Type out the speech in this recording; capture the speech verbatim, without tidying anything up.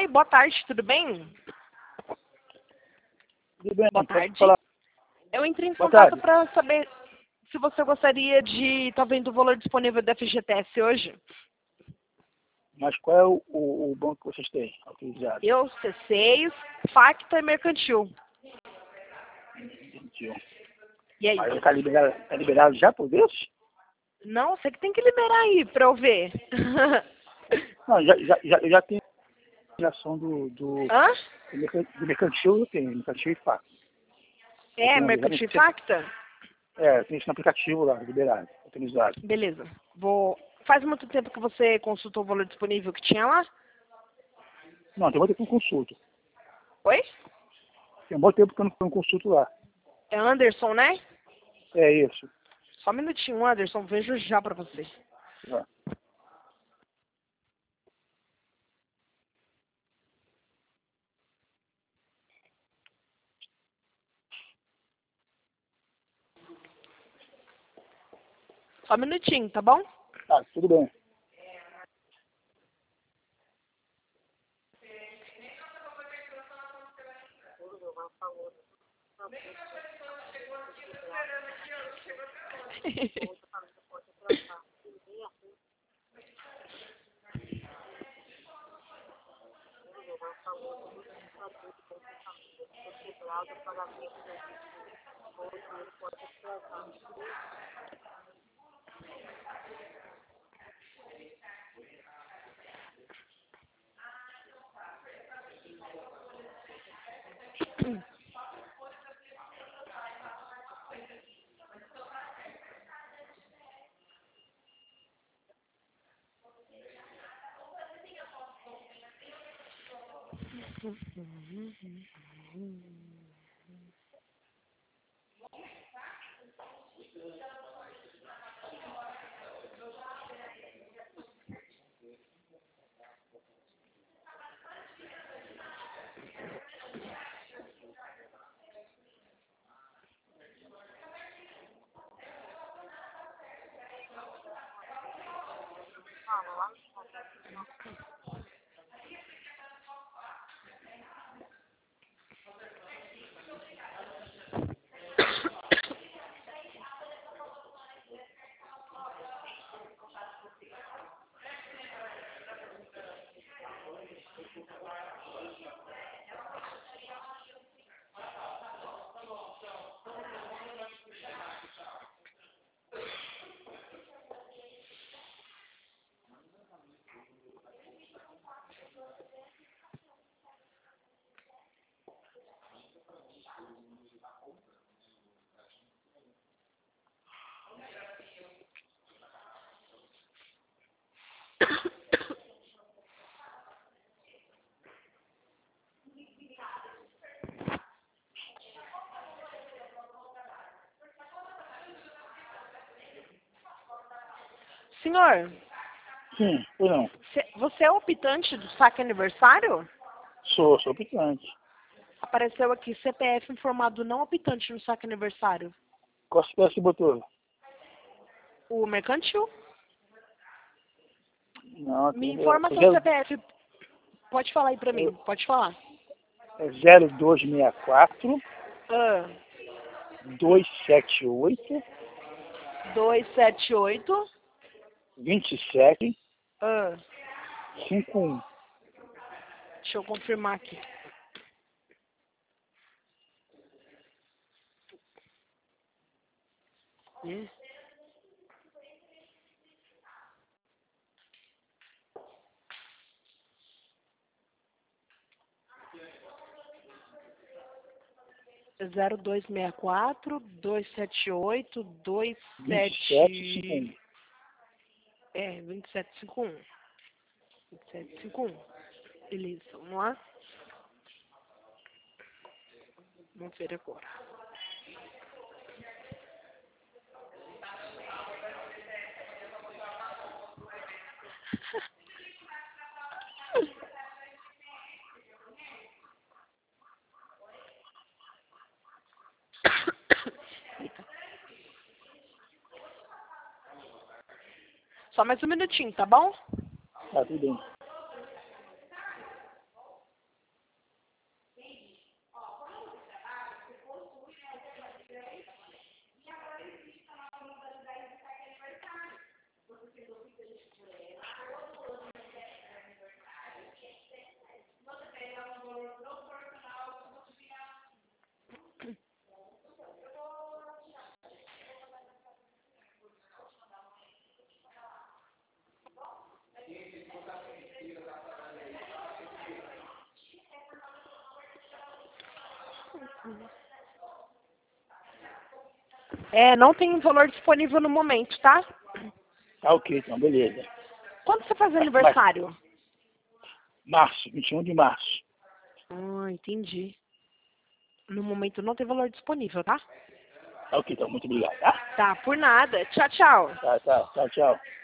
Oi, boa tarde, tudo bem? Tudo bem, Boa pode tarde. falar. Eu entrei em Boa contato tarde. para saber se você gostaria de estar vendo o valor disponível da F G T S hoje. Mas qual é o, o, o banco que vocês têm autorizado? Eu, C seis, Facta e Mercantil. Gentil. E aí? Mas está liberado, tá liberado já por Deus? Não, você que tem que liberar aí para eu ver. Não, já, já, já, eu já tenho a ligação do, do, Hã? do, mercan- do mercantil, eu tenho, mercantil e fax. Eu É, tenho, Mercantil e já, Facta? é, eu tenho isso no aplicativo lá, liberado, autorizado. Beleza. Vou... Faz muito tempo que você consultou o valor disponível que tinha lá? Não, tem muito tempo que eu não consulto. Oi? Tem muito tempo que eu não, que eu não consulto lá. É Anderson, né? É isso. Só um minutinho, Anderson. Vejo já para você. Tá. Só um minutinho, tá bom? Tá, tudo bem. Senhor, Sim, ou não? cê- você é o optante do saque aniversário? Sou, sou optante. Apareceu aqui C P F informado não optante no saque aniversário. Qual C P F você botou? O Mercantil? Não, Me tem, informa é, seu zero, C P F. Pode falar aí pra mim, pode falar. é zero dois seis quatro, Ah, dois sete oito, dois sete oito. vinte e sete, Ah, cinquenta e um. deixa eu confirmar aqui. Né? zero dois seis quatro, dois sete oito, dois vinte e sete, cinquenta e sete... um. É, vinte e sete cinquenta e um. vinte e sete cinquenta e um. Beleza, vamos lá. Vamos ver agora. Só mais um minutinho, tá bom? Tá, tudo bem. É, não tem valor disponível no momento, tá? Tá ok, então, beleza. Quando você faz Mas- aniversário? Março, vinte e um de março. Ah, entendi. No momento não tem valor disponível, tá? Tá ok, então, muito obrigado, tá? Tá, por nada. Tchau, tchau. Tá, tá, tchau, tchau.